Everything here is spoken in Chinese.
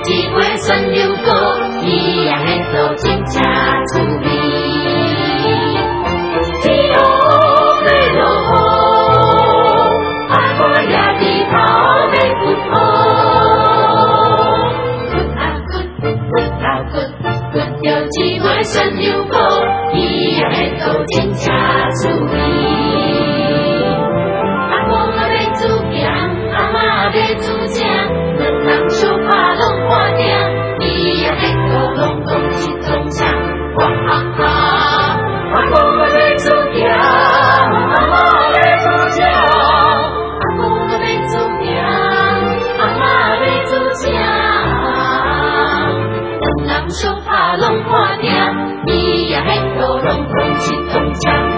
一杯酸溜果，伊也迄都真正趣味。天黑要落雨，啊我也日头要骨骨着一杯酸溜果，伊也迄都真正趣味。阿公啊要煮咸，阿嬷要煮正，两人相拍拢看定，伊也迄个拢讲一通唱，哇哈哈！阿公啊要煮咸，阿嬷要煮正，阿公啊要煮咸，阿嬷要煮正，两人相拍拢看定，伊也迄个拢讲一通唱。